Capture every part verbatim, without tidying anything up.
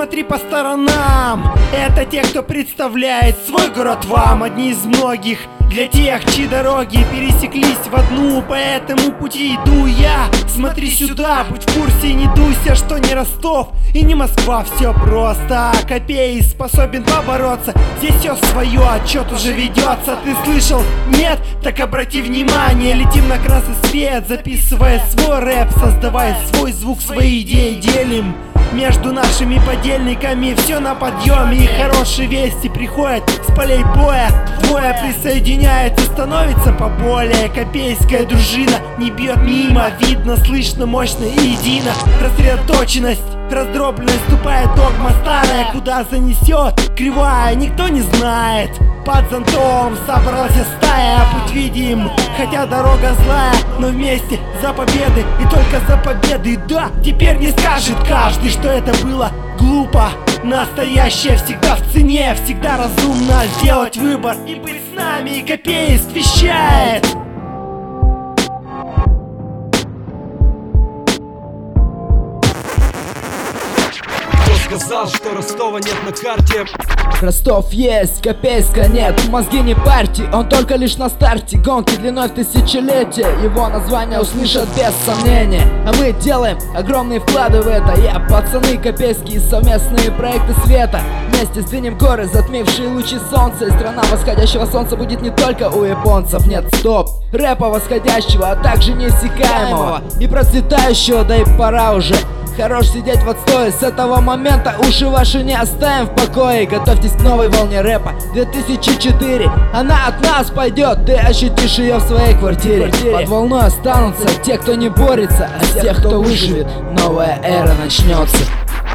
смотри по сторонам. Это те, кто представляет свой город вам. Одни из многих для тех, чьи дороги пересеклись в одну. По этому пути иду я. Смотри сюда, будь в курсе, не дуйся, что не Ростов и не Москва. Все просто, Копей способен побороться. Здесь все свое, отчет уже ведется. Ты слышал? Нет? Так обрати внимание. Летим на красный свет, записывая свой рэп, создавая свой звук, свои идеи делим. Между нашими подельниками все на подъеме, и хорошие вести приходят с полей боя. Двое присоединяются, становится поболее. Копейская дружина не бьет мимо. Видно, слышно, мощно и едино. Рассредоточенность, раздробленность, тупая догма старая. Куда занесет кривая, никто не знает. Под зонтом собралась стая, путь видим, хотя дорога злая, но вместе за победы и только за победы. Да, теперь не скажет каждый, что это было глупо. Настоящее всегда в цене, всегда разумно сделать выбор и быть с нами. И Копейск вещает. Сказал, что Ростова нет на карте. Ростов есть, Копейска нет. Мозги не парьте, он только лишь на старте. Гонки длиной в тысячелетия, его название услышат без сомнения. А мы делаем огромные вклады в это. Я, пацаны копейские, совместные проекты света. Вместе сдвинем горы, затмившие лучи солнца. И страна восходящего солнца будет не только у японцев. Нет, стоп, рэпа восходящего, а также неиссякаемого и процветающего, да и пора уже. Хорош сидеть в отстое, с этого момента уши ваши не оставим в покое. Готовьтесь к новой волне рэпа две тысячи четыре. Она от нас пойдет, ты ощутишь ее в своей квартире. Под волной останутся те, кто не борется, а с тех, кто выживет, новая эра начнется.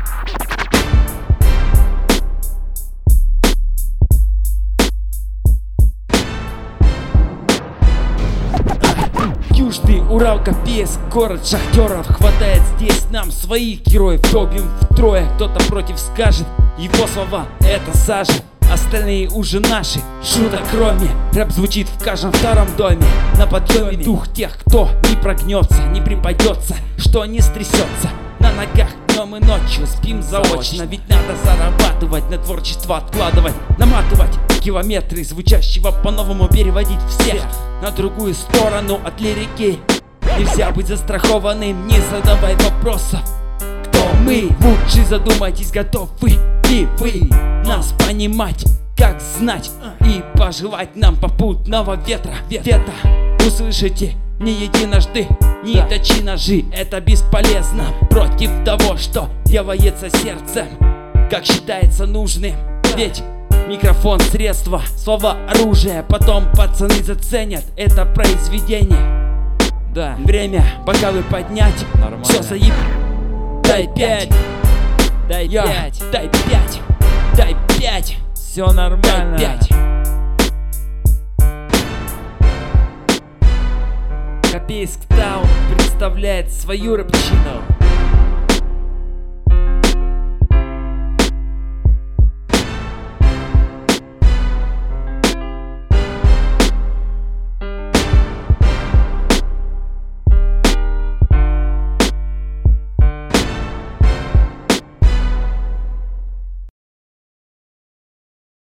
Южный Урал, Копейск, город шахтеров. Хватает здесь нам своих героев. Топим втрое, кто-то против скажет. Его слова — это сажа, остальные уже наши. Шуток кроме, рэп звучит в каждом втором доме. На подъеме дух тех, кто не прогнется, не припадется, что не стрясется. На ногах днем и ночью спим заочно. Ведь надо зарабатывать, на творчество откладывать, наматывать километры звучащего по-новому, переводить всех на другую сторону от лирики. Нельзя быть застрахованным, не задавай вопросов. Кто мы? Лучше задумайтесь, готовы ли вы нас понимать, как знать и пожелать нам попутного ветра. Ветра услышите не единожды, не точи ножи, это бесполезно против того, что делается сердцем, как считается нужным. Ведь микрофон — средство, слова — оружие. Потом пацаны заценят это произведение. Да, время бокалы поднять. Нормально. Все заеб... Дай пять. Дай пять. Дай пять. Дай пять. Все нормально. Дай пять. Копейск Таун представляет свою рэпчину.